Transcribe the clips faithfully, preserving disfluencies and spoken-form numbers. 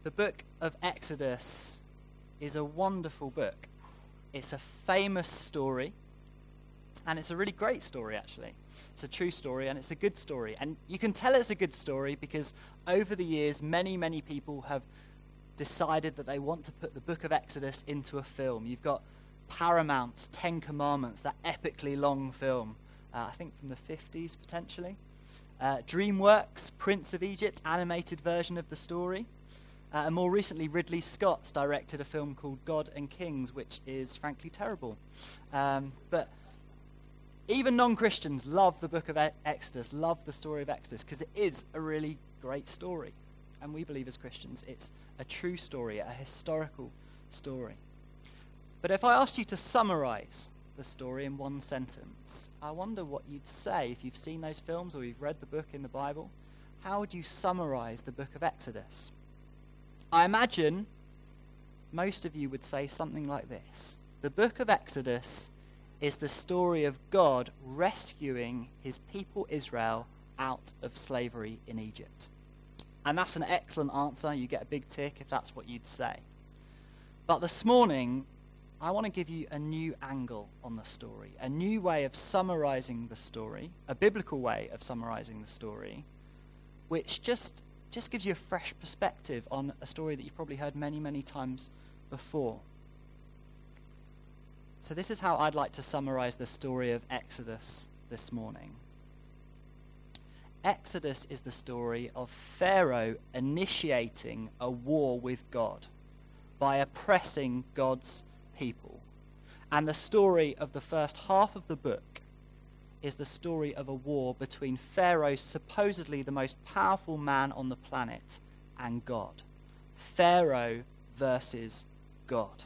The book of Exodus is a wonderful book. It's a famous story, and it's a really great story, actually. It's a true story, and it's a good story. And you can tell it's a good story because over the years, many, many people have decided that they want to put the book of Exodus into a film. You've got Paramount's Ten Commandments, that epically long film, uh, I think from the fifties, potentially. Uh, DreamWorks' Prince of Egypt, animated version of the story. Uh, and more recently, Ridley Scott's directed a film called God and Kings, which is frankly terrible. Um, but even non-Christians love the book of e- Exodus, love the story of Exodus, because it is a really great story. And we believe as Christians it's a true story, a historical story. But if I asked you to summarize the story in one sentence, I wonder what you'd say if you've seen those films or you've read the book in the Bible. How would you summarize the book of Exodus? I imagine most of you would say something like this. The book of Exodus is the story of God rescuing his people Israel out of slavery in Egypt. And that's an excellent answer. You get a big tick if that's what you'd say. But this morning, I want to give you a new angle on the story, a new way of summarizing the story, a biblical way of summarizing the story, which just just gives you a fresh perspective on a story that you've probably heard many, many times before. So this is how I'd like to summarize the story of Exodus this morning. Exodus is the story of Pharaoh initiating a war with God by oppressing God's people. And the story of the first half of the book is the story of a war between Pharaoh, supposedly the most powerful man on the planet, and God. Pharaoh versus God.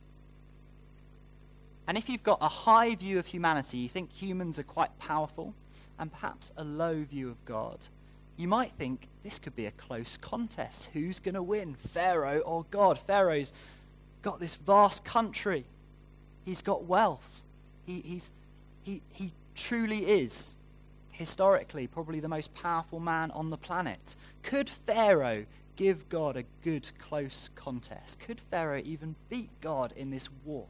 And if you've got a high view of humanity, you think humans are quite powerful, and perhaps a low view of God, you might think this could be a close contest. Who's going to win, Pharaoh or God? Pharaoh's got this vast country. He's got wealth. He, he's, he, he truly is, historically, probably the most powerful man on the planet. Could Pharaoh give God a good, close contest? Could Pharaoh even beat God in this war?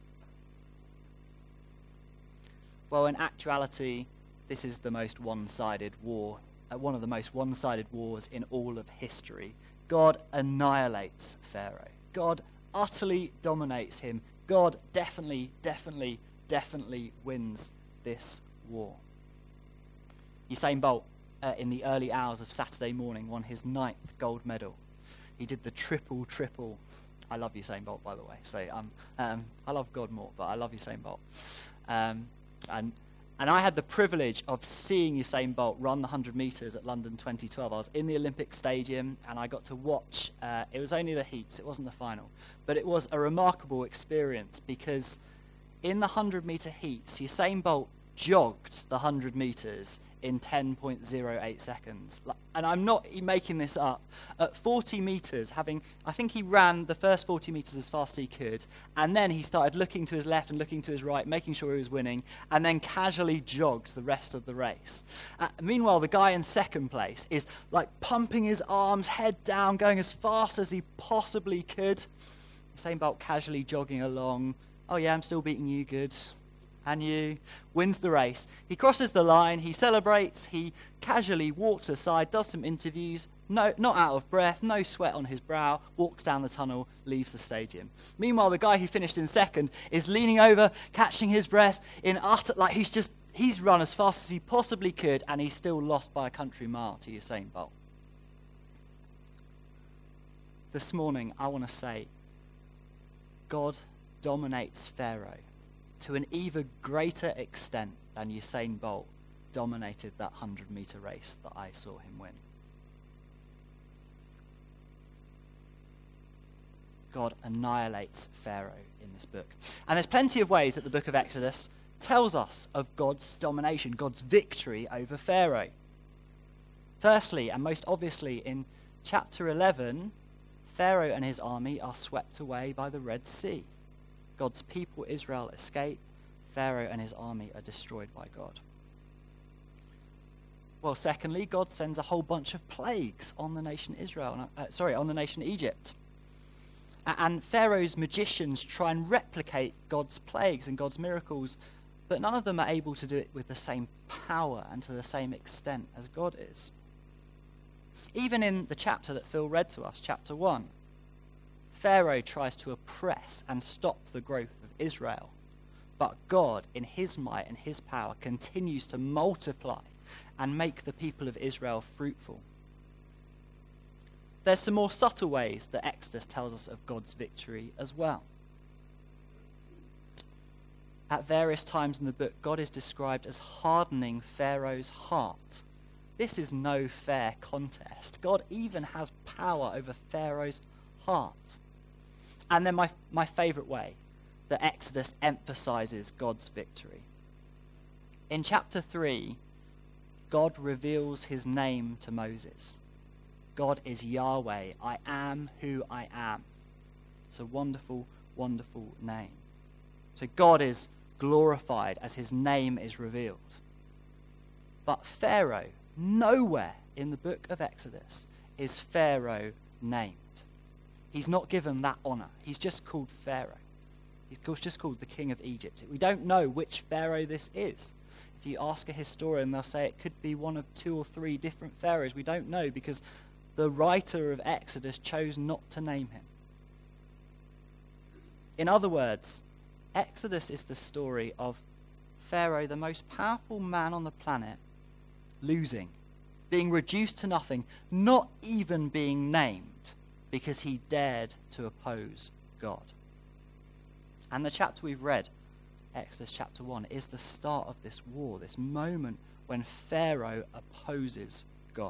Well, in actuality, this is the most one-sided war, uh, one of the most one-sided wars in all of history. God annihilates Pharaoh. God utterly dominates him. God definitely, definitely, definitely wins this war. Usain Bolt, uh, in the early hours of Saturday morning, won his ninth gold medal. He did the triple, triple. I love Usain Bolt, by the way. So um, um, I love God more, but I love Usain Bolt. Um, and and I had the privilege of seeing Usain Bolt run the one hundred metres at London twenty twelve. I was in the Olympic Stadium, and I got to watch. Uh, it was only the heats. It wasn't the final. But it was a remarkable experience because in the one hundred metre heats, Usain Bolt jogged the one hundred metres in ten point zero eight seconds. And I'm not making this up. At forty metres, having, I think he ran the first forty metres as fast as he could, and then he started looking to his left and looking to his right, making sure he was winning, and then casually jogged the rest of the race. Uh, meanwhile, the guy in second place is like pumping his arms, head down, going as fast as he possibly could. Usain Bolt casually jogging along. Oh yeah, I'm still beating you, good. And you, wins the race. He crosses the line, he celebrates, he casually walks aside, does some interviews, no, not out of breath, no sweat on his brow, walks down the tunnel, leaves the stadium. Meanwhile, the guy who finished in second is leaning over, catching his breath in utter, like he's just, he's run as fast as he possibly could, and he's still lost by a country mile to Usain Bolt. This morning, I want to say, God dominates Pharaoh to an even greater extent than Usain Bolt dominated that one hundred metre race that I saw him win. God annihilates Pharaoh in this book. And there's plenty of ways that the book of Exodus tells us of God's domination, God's victory over Pharaoh. Firstly, and most obviously, in chapter eleven, Pharaoh and his army are swept away by the Red Sea. God's people, Israel, escape. Pharaoh and his army are destroyed by God. Well, secondly, God sends a whole bunch of plagues on the nation Israel, uh, sorry, on the nation Egypt. And Pharaoh's magicians try and replicate God's plagues and God's miracles, but none of them are able to do it with the same power and to the same extent as God is. Even in the chapter that Phil read to us, chapter one, Pharaoh tries to oppress and stop the growth of Israel, but God, in his might and his power, continues to multiply and make the people of Israel fruitful. There's some more subtle ways that Exodus tells us of God's victory as well. At various times in the book, God is described as hardening Pharaoh's heart. This is no fair contest. God even has power over Pharaoh's heart. And then my, my favourite way that Exodus emphasises God's victory. In chapter three, God reveals his name to Moses. God is Yahweh. I am who I am. It's a wonderful, wonderful name. So God is glorified as his name is revealed. But Pharaoh, nowhere in the book of Exodus is Pharaoh named. He's not given that honor. He's just called Pharaoh. He's just called the king of Egypt. We don't know which Pharaoh this is. If you ask a historian, they'll say it could be one of two or three different pharaohs. We don't know because the writer of Exodus chose not to name him. In other words, Exodus is the story of Pharaoh, the most powerful man on the planet, losing, being reduced to nothing, not even being named because he dared to oppose God. And the chapter we've read, Exodus chapter one, is the start of this war, this moment when Pharaoh opposes God.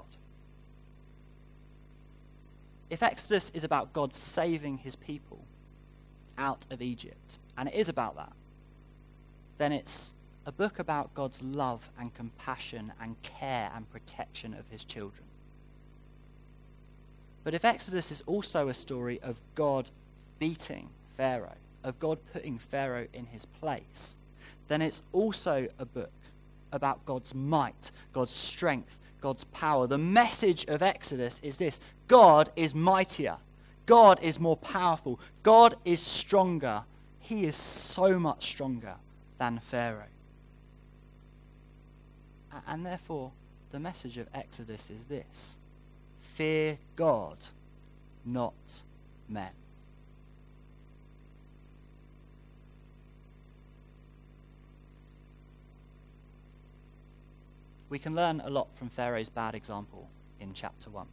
If Exodus is about God saving his people out of Egypt, and it is about that, then it's a book about God's love and compassion and care and protection of his children. But if Exodus is also a story of God beating Pharaoh, of God putting Pharaoh in his place, then it's also a book about God's might, God's strength, God's power. The message of Exodus is this: God is mightier. God is more powerful. God is stronger. He is so much stronger than Pharaoh. And therefore, the message of Exodus is this: fear God, not men. We can learn a lot from Pharaoh's bad example in chapter one.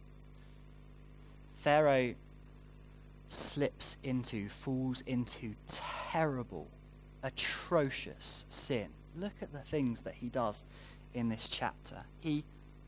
Pharaoh slips into, falls into terrible, atrocious sin. Look at the things that he does in this chapter. He,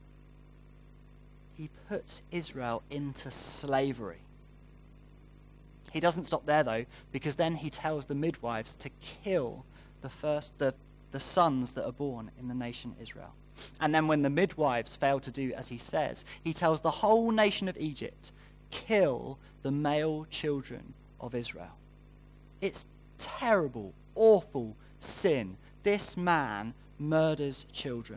he puts Israel into slavery. He doesn't stop there, though, because then he tells the midwives to kill the first, the, the sons that are born in the nation Israel. And then when the midwives fail to do as he says, he tells the whole nation of Egypt, kill the male children of Israel. It's terrible, awful sin. This man murders children.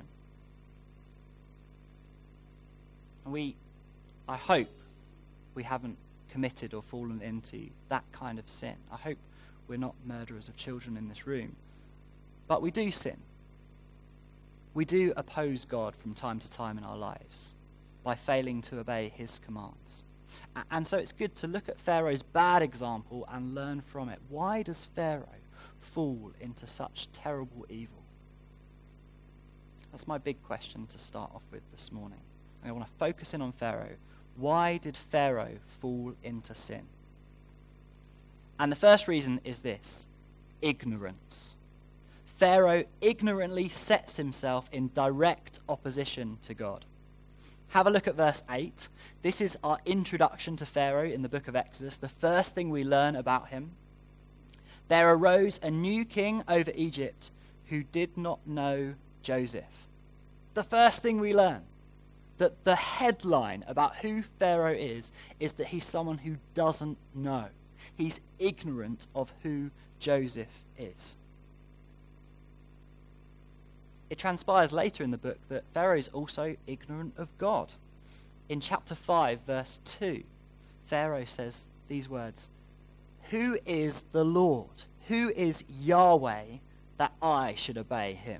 And we, I hope, we haven't committed or fallen into that kind of sin. I hope we're not murderers of children in this room. But we do sin. We do oppose God from time to time in our lives by failing to obey his commands. And so it's good to look at Pharaoh's bad example and learn from it. Why does Pharaoh fall into such terrible evil? That's my big question to start off with this morning. I want to focus in on Pharaoh. Why did Pharaoh fall into sin? And the first reason is this: ignorance. Pharaoh ignorantly sets himself in direct opposition to God. Have a look at verse eight. This is our introduction to Pharaoh in the book of Exodus, the first thing we learn about him. There arose a new king over Egypt who did not know Joseph. The first thing we learn, that the headline about who Pharaoh is, is that he's someone who doesn't know. He's ignorant of who Joseph is. it transpires later in the book that Pharaoh is also ignorant of God. In chapter five, verse two, Pharaoh says these words, "Who is the Lord? Who is Yahweh that I should obey him?"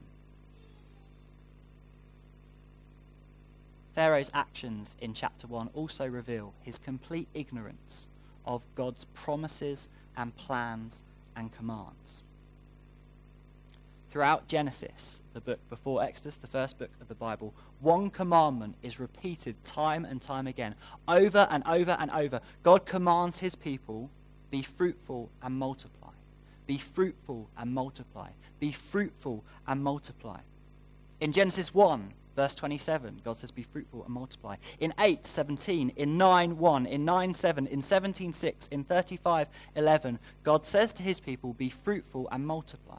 Pharaoh's actions in chapter one also reveal his complete ignorance of God's promises and plans and commands. Throughout Genesis, the book before Exodus, the first book of the Bible, one commandment is repeated time and time again. Over and over and over, God commands his people, be fruitful and multiply. Be fruitful and multiply. Be fruitful and multiply. In Genesis one, verse twenty-seven, God says, be fruitful and multiply. In eight seventeen, in nine one, in nine seven, in seventeen six, in thirty-five eleven, God says to his people, be fruitful and multiply.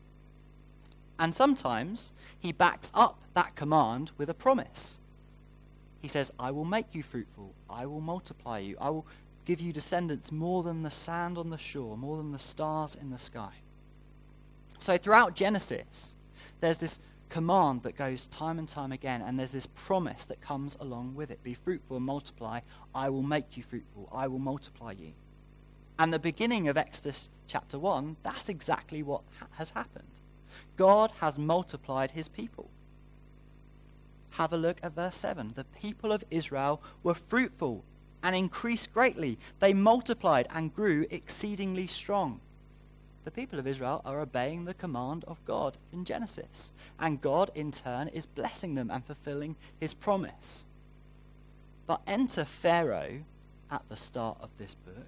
And sometimes he backs up that command with a promise. He says, I will make you fruitful. I will multiply you. I will give you descendants more than the sand on the shore, more than the stars in the sky. So throughout Genesis, there's this command that goes time and time again, and there's this promise that comes along with it. Be fruitful and multiply. I will make you fruitful. I will multiply you. And the beginning of Exodus chapter one, that's exactly what ha- has happened. God has multiplied his people. Have a look at verse seven. The people of Israel were fruitful and increased greatly. They multiplied and grew exceedingly strong. The people of Israel are obeying the command of God in Genesis. And God, in turn, is blessing them and fulfilling his promise. But enter Pharaoh at the start of this book.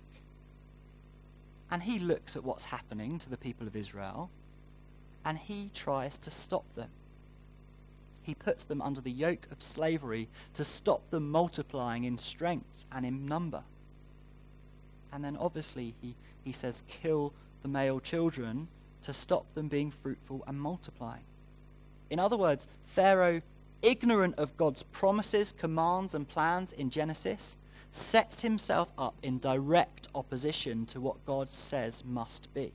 And he looks at what's happening to the people of Israel. And he tries to stop them. He puts them under the yoke of slavery to stop them multiplying in strength and in number. And then obviously he, he says, kill the male children to stop them being fruitful and multiplying. In other words, Pharaoh, ignorant of God's promises, commands, and plans in Genesis, sets himself up in direct opposition to what God says must be.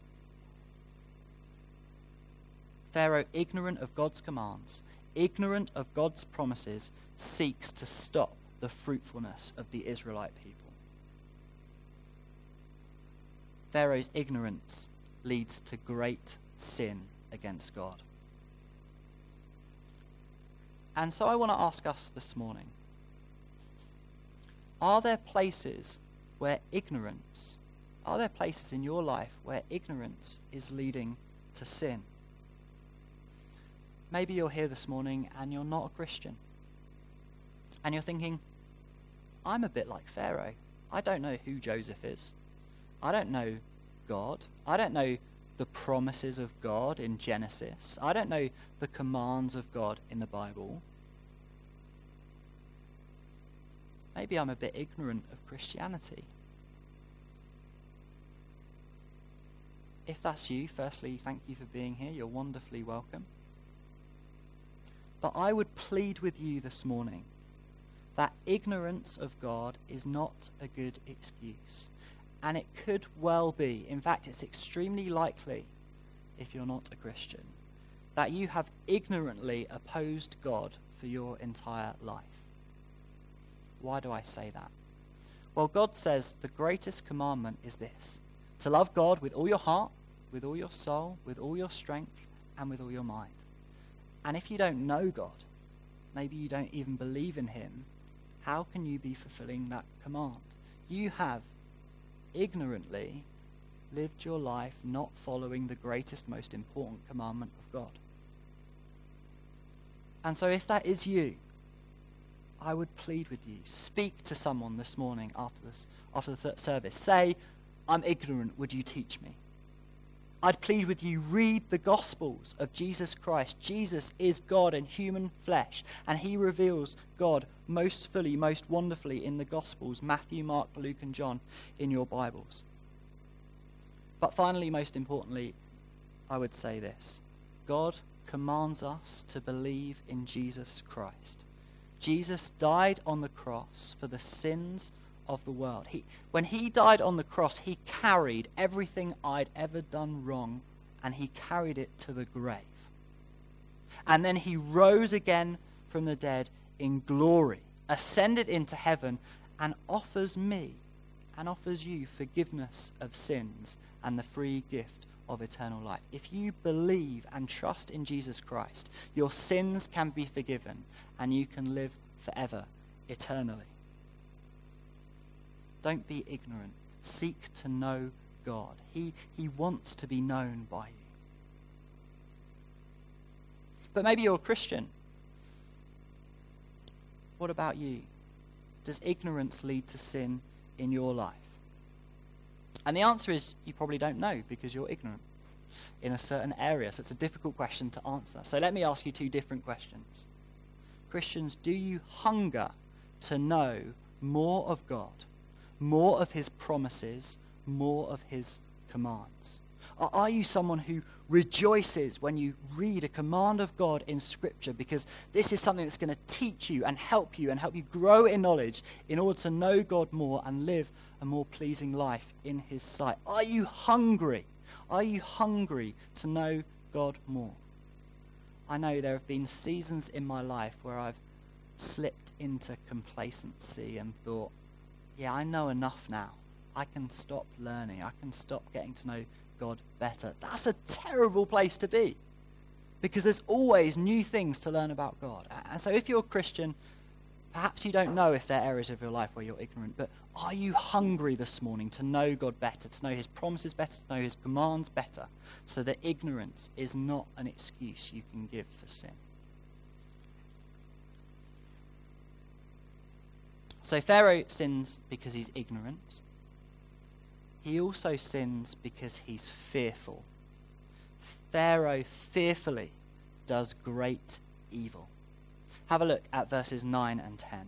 Pharaoh, ignorant of God's commands, ignorant of God's promises, seeks to stop the fruitfulness of the Israelite people. Pharaoh's ignorance leads to great sin against God. And so I want to ask us this morning, are there places where ignorance, are there places in your life where ignorance is leading to sin? Maybe you're here this morning and you're not a Christian. And you're thinking, I'm a bit like Pharaoh. I don't know who Joseph is. I don't know God. I don't know the promises of God in Genesis. I don't know the commands of God in the Bible. Maybe I'm a bit ignorant of Christianity. If that's you, firstly, thank you for being here. You're wonderfully welcome. But I would plead with you this morning that ignorance of God is not a good excuse. And it could well be, in fact, it's extremely likely, if you're not a Christian, that you have ignorantly opposed God for your entire life. Why do I say that? Well, God says the greatest commandment is this: to love God with all your heart, with all your soul, with all your strength, and with all your mind. And if you don't know God, maybe you don't even believe in him, how can you be fulfilling that command? You have ignorantly lived your life not following the greatest, most important commandment of God. And so if that is you, I would plead with you, speak to someone this morning after this, after the service. Say, I'm ignorant, would you teach me? I'd plead with you, read the Gospels of Jesus Christ. Jesus is God in human flesh, and he reveals God most fully, most wonderfully in the Gospels, Matthew, Mark, Luke, and John, in your Bibles. But finally, most importantly, I would say this: God commands us to believe in Jesus Christ. Jesus died on the cross for the sins of the world. He, when he died on the cross, he carried everything I'd ever done wrong, and he carried it to the grave. And then he rose again from the dead in glory, ascended into heaven, and offers me and offers you forgiveness of sins and the free gift of eternal life. If you believe and trust in Jesus Christ, your sins can be forgiven and you can live forever, eternally. Don't be ignorant. Seek to know God. He, he wants to be known by you. But maybe you're a Christian. What about you? Does ignorance lead to sin in your life? And the answer is you probably don't know because you're ignorant in a certain area. So it's a difficult question to answer. So let me ask you two different questions. Christians, do you hunger to know more of God, more of his promises, more of his commands? Or are you someone who rejoices when you read a command of God in Scripture because this is something that's going to teach you and help you and help you grow in knowledge in order to know God more and live a more pleasing life in his sight? Are you hungry? Are you hungry to know God more? I know there have been seasons in my life where I've slipped into complacency and thought, yeah, I know enough now. I can stop learning. I can stop getting to know God better. That's a terrible place to be because there's always new things to learn about God. And so if you're a Christian, perhaps you don't know if there are areas of your life where you're ignorant, but are you hungry this morning to know God better, to know his promises better, to know his commands better, so that ignorance is not an excuse you can give for sin? So Pharaoh sins because he's ignorant. He also sins because he's fearful. Pharaoh fearfully does great evil. Have a look at verses nine and ten.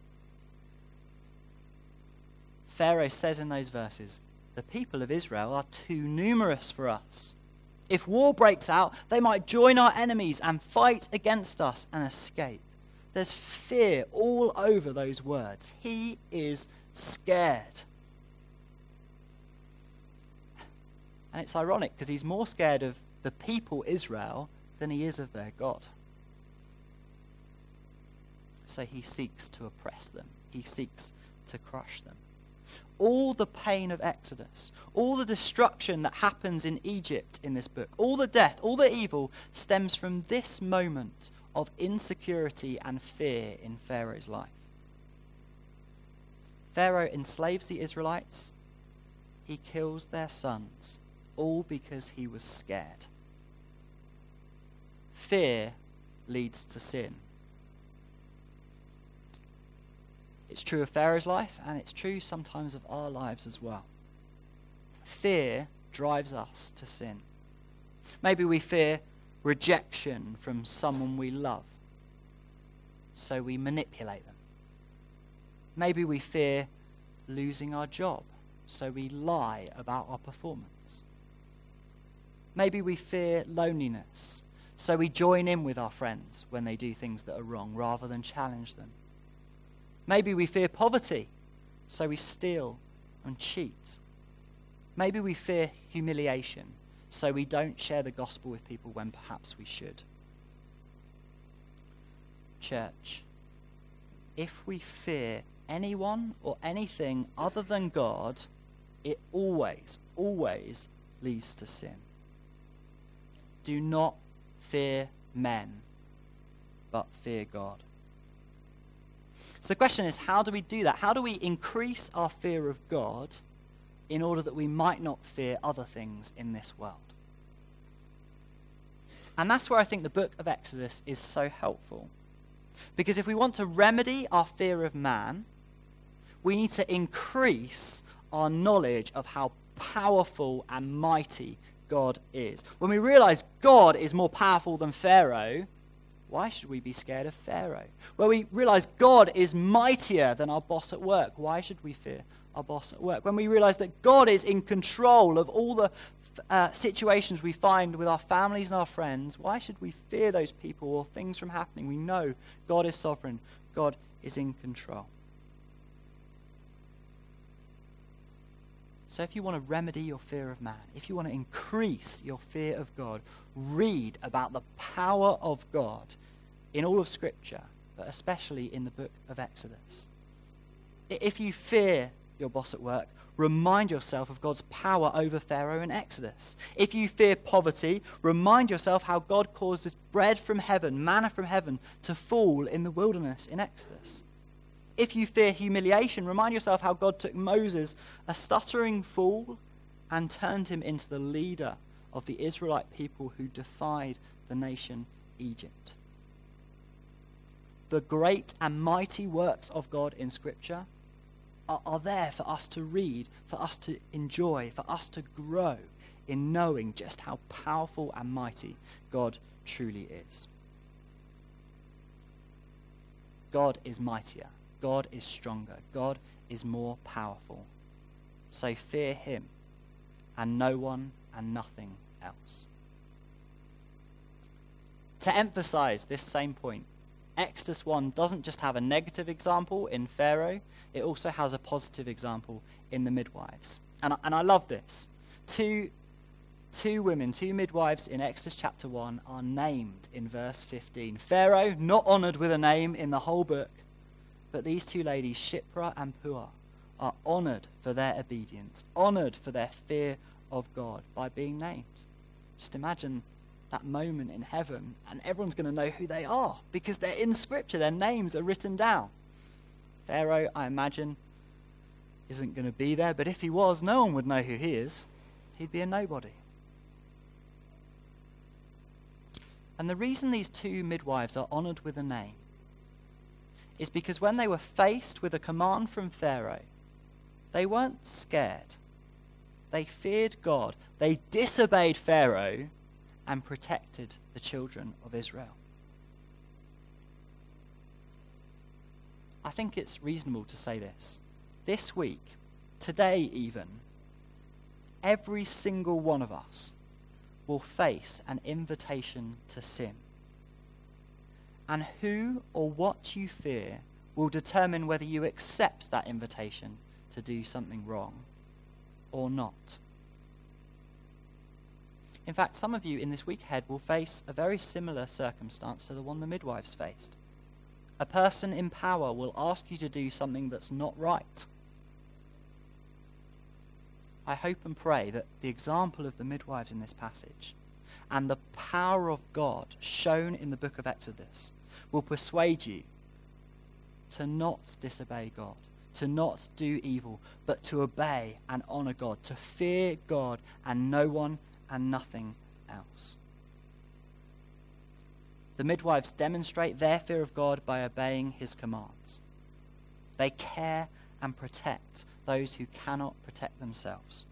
Pharaoh says in those verses, the people of Israel are too numerous for us. If war breaks out, they might join our enemies and fight against us and escape. There's fear all over those words. He is scared. And it's ironic because he's more scared of the people Israel than he is of their God. So he seeks to oppress them. He seeks to crush them. All the pain of Exodus, all the destruction that happens in Egypt in this book, all the death, all the evil stems from this moment of insecurity and fear in Pharaoh's life. Pharaoh enslaves the Israelites. He kills their sons, all because he was scared. Fear leads to sin. It's true of Pharaoh's life, and it's true sometimes of our lives as well. Fear drives us to sin. Maybe we fear rejection from someone we love, so we manipulate them. Maybe we fear losing our job, so we lie about our performance. Maybe we fear loneliness, so we join in with our friends when they do things that are wrong rather than challenge them. Maybe we fear poverty, so we steal and cheat. Maybe we fear humiliation, so we don't share the gospel with people when perhaps we should. Church, if we fear anyone or anything other than God, it always, always leads to sin. Do not fear men, but fear God. So the question is, how do we do that? How do we increase our fear of God in order that we might not fear other things in this world? And that's where I think the book of Exodus is so helpful. Because if we want to remedy our fear of man, we need to increase our knowledge of how powerful and mighty God is. When we realize God is more powerful than Pharaoh, why should we be scared of Pharaoh? When we realize God is mightier than our boss at work, why should we fear our boss at work? When we realize that God is in control of all the uh, situations we find with our families and our friends, why should we fear those people or things from happening? We know God is sovereign. God is in control. So if you want to remedy your fear of man, if you want to increase your fear of God, read about the power of God in all of Scripture, but especially in the book of Exodus. If you fear your boss at work, remind yourself of God's power over Pharaoh in Exodus. If you fear poverty, remind yourself how God caused this bread from heaven, manna from heaven, to fall in the wilderness in Exodus. If you fear humiliation, remind yourself how God took Moses, a stuttering fool, and turned him into the leader of the Israelite people who defied the nation Egypt. The great and mighty works of God in Scripture are, are there for us to read, for us to enjoy, for us to grow in knowing just how powerful and mighty God truly is. God is mightier. God is stronger. God is more powerful. So fear him and no one and nothing else. To emphasize this same point, Exodus one doesn't just have a negative example in Pharaoh, it also has a positive example in the midwives. And I, and I love this. Two, two women, two midwives in Exodus chapter one are named in verse fifteen. Pharaoh, not honored with a name in the whole book, but these two ladies, Shiphrah and Puah, are honored for their obedience, honored for their fear of God by being named. Just imagine that moment in heaven, and everyone's going to know who they are because they're in Scripture. Their names are written down. Pharaoh, I imagine, isn't going to be there, but if he was, no one would know who he is. He'd be a nobody. And the reason these two midwives are honored with a name is because when they were faced with a command from Pharaoh, they weren't scared. They feared God. They disobeyed Pharaoh and protected the children of Israel. I think it's reasonable to say this. This week, today even, every single one of us will face an invitation to sin. And who or what you fear will determine whether you accept that invitation to do something wrong or not. In fact, some of you in this week ahead will face a very similar circumstance to the one the midwives faced. A person in power will ask you to do something that's not right. I hope and pray that the example of the midwives in this passage and the power of God shown in the book of Exodus will persuade you to not disobey God, to not do evil, but to obey and honor God, to fear God and no one and nothing else. The midwives demonstrate their fear of God by obeying his commands. They care and protect those who cannot protect themselves.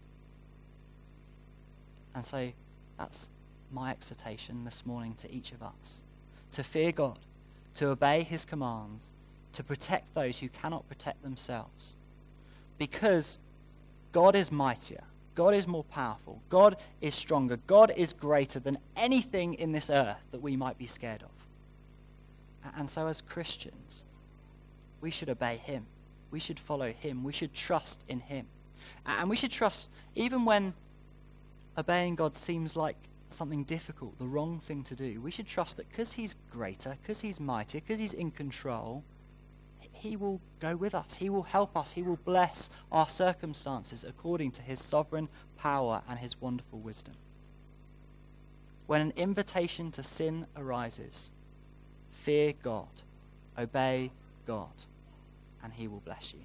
And so that's my exhortation this morning to each of us. To fear God, to obey his commands, to protect those who cannot protect themselves. Because God is mightier. God is more powerful. God is stronger. God is greater than anything in this earth that we might be scared of. And so as Christians, we should obey him. We should follow him. We should trust in him. And we should trust even when obeying God seems like something difficult, the wrong thing to do. We should trust that because he's greater, because he's mightier, because he's in control, he will go with us. He will help us. He will bless our circumstances according to his sovereign power and his wonderful wisdom. When an invitation to sin arises, fear God, obey God, and he will bless you.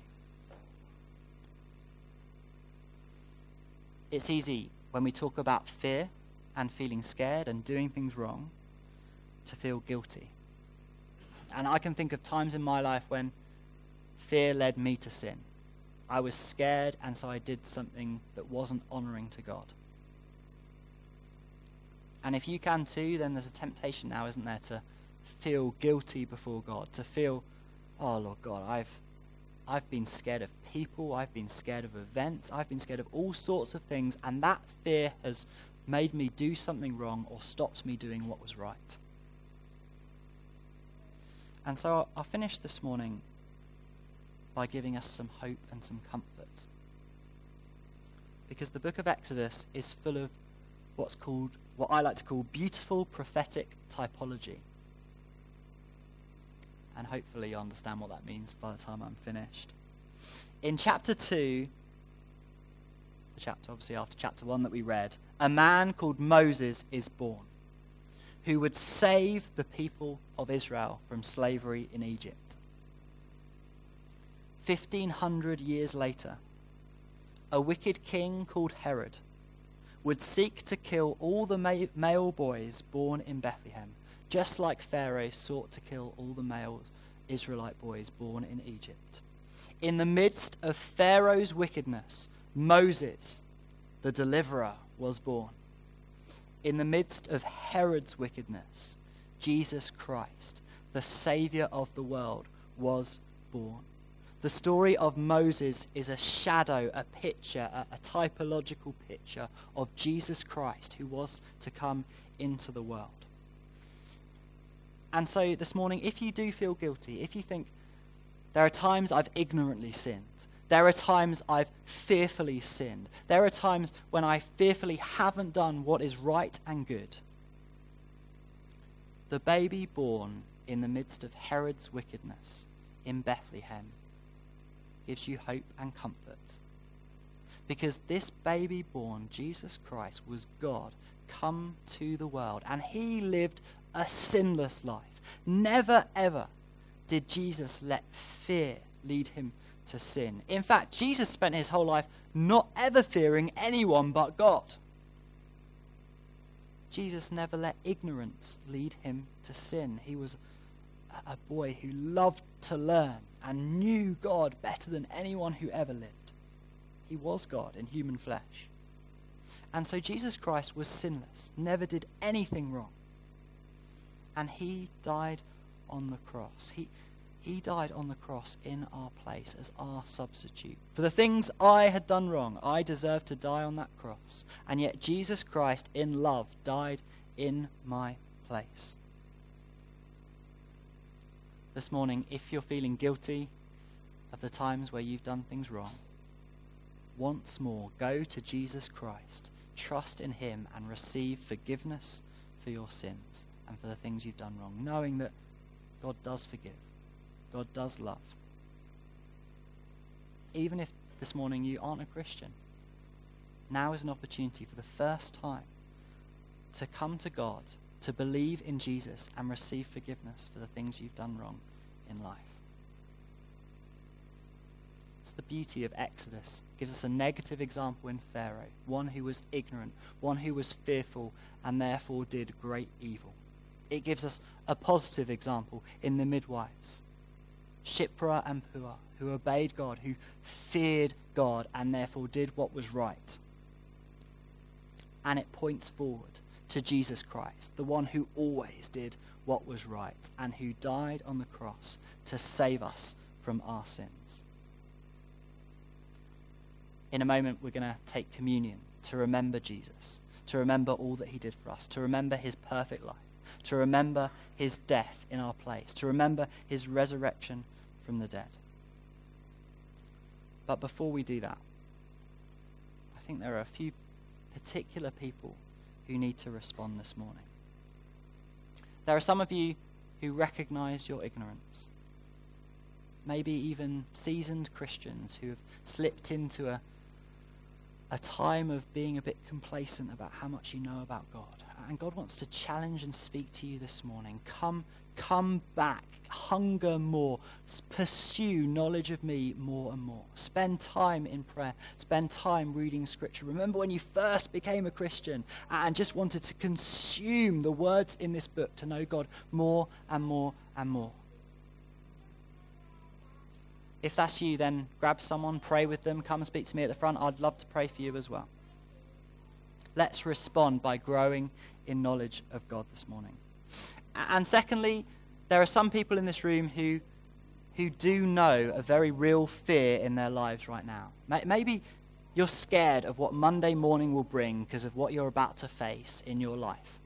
It's easy when we talk about fear and feeling scared and doing things wrong to feel guilty. And I can think of times in my life when fear led me to sin. I was scared, and so I did something that wasn't honoring to God. And if you can too, then there's a temptation now, isn't there, to feel guilty before God, to feel, oh Lord God, I've I've been scared of people, I've been scared of events, I've been scared of all sorts of things, and that fear has made me do something wrong or stopped me doing what was right. And so I'll, I'll finish this morning by giving us some hope and some comfort. Because the book of Exodus is full of what's called, what I like to call, beautiful prophetic typology. And hopefully you understand what that means by the time I'm finished. In chapter two, the chapter obviously after chapter one that we read, a man called Moses is born, who would save the people of Israel from slavery in Egypt. Fifteen hundred years later, a wicked king called Herod would seek to kill all the ma- male boys born in Bethlehem, just like Pharaoh sought to kill all the male Israelite boys born in Egypt. In the midst of Pharaoh's wickedness, Moses, the deliverer, was born. In the midst of Herod's wickedness, Jesus Christ, the Savior of the world, was born. The story of Moses is a shadow, a picture, a, a typological picture of Jesus Christ who was to come into the world. And so this morning, if you do feel guilty, if you think, there are times I've ignorantly sinned, there are times I've fearfully sinned, there are times when I fearfully haven't done what is right and good, the baby born in the midst of Herod's wickedness in Bethlehem gives you hope and comfort. Because this baby born, Jesus Christ, was God come to the world, and he lived a sinless life. Never ever did Jesus let fear lead him to sin. In fact, Jesus spent his whole life not ever fearing anyone but God. Jesus never let ignorance lead him to sin. He was a boy who loved to learn and knew God better than anyone who ever lived. He was God in human flesh. And so Jesus Christ was sinless, never did anything wrong. And he died on the cross. He, he died on the cross in our place as our substitute. For the things I had done wrong, I deserved to die on that cross. And yet Jesus Christ, in love, died in my place. This morning, if you're feeling guilty of the times where you've done things wrong, once more, go to Jesus Christ, trust in him, and receive forgiveness for your sins and for the things you've done wrong, knowing that God does forgive, God does love. Even if this morning you aren't a Christian, now is an opportunity for the first time to come to God, to believe in Jesus and receive forgiveness for the things you've done wrong in life. It's the beauty of Exodus. It gives us a negative example in Pharaoh, one who was ignorant, one who was fearful and therefore did great evil. It gives us a positive example in the midwives, Shiphrah and Puah, who obeyed God, who feared God and therefore did what was right. And it points forward to Jesus Christ, the one who always did what was right and who died on the cross to save us from our sins. In a moment, we're going to take communion to remember Jesus, to remember all that he did for us, to remember his perfect life, to remember his death in our place, to remember his resurrection from the dead. But before we do that, I think there are a few particular people who need to respond this morning. There are some of you who recognize your ignorance. Maybe even seasoned Christians who have slipped into a, a time of being a bit complacent about how much you know about God. And God wants to challenge and speak to you this morning. Come, come back. Hunger more. Pursue knowledge of me more and more. Spend time in prayer. Spend time reading Scripture. Remember when you first became a Christian and just wanted to consume the words in this book to know God more and more and more. If that's you, then grab someone, pray with them, come and speak to me at the front. I'd love to pray for you as well. Let's respond by growing in knowledge of God this morning. And secondly, there are some people in this room who who do know a very real fear in their lives right now. Maybe you're scared of what Monday morning will bring because of what you're about to face in your life.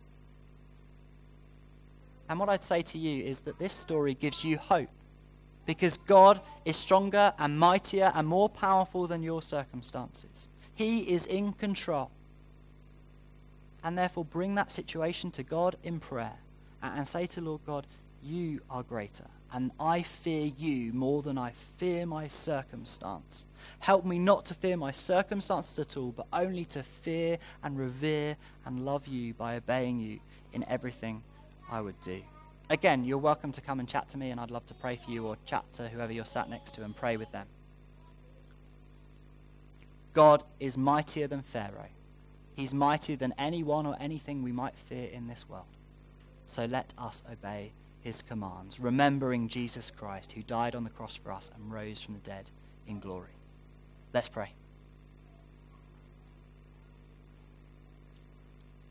And what I'd say to you is that this story gives you hope, because God is stronger and mightier and more powerful than your circumstances. He is in control. And therefore bring that situation to God in prayer and, and say to Lord God, you are greater, and I fear you more than I fear my circumstance. Help me not to fear my circumstances at all, but only to fear and revere and love you by obeying you in everything I would do. Again, you're welcome to come and chat to me, and I'd love to pray for you, or chat to whoever you're sat next to and pray with them. God is mightier than Pharaoh. He's mightier than anyone or anything we might fear in this world. So let us obey his commands, remembering Jesus Christ, who died on the cross for us and rose from the dead in glory. Let's pray.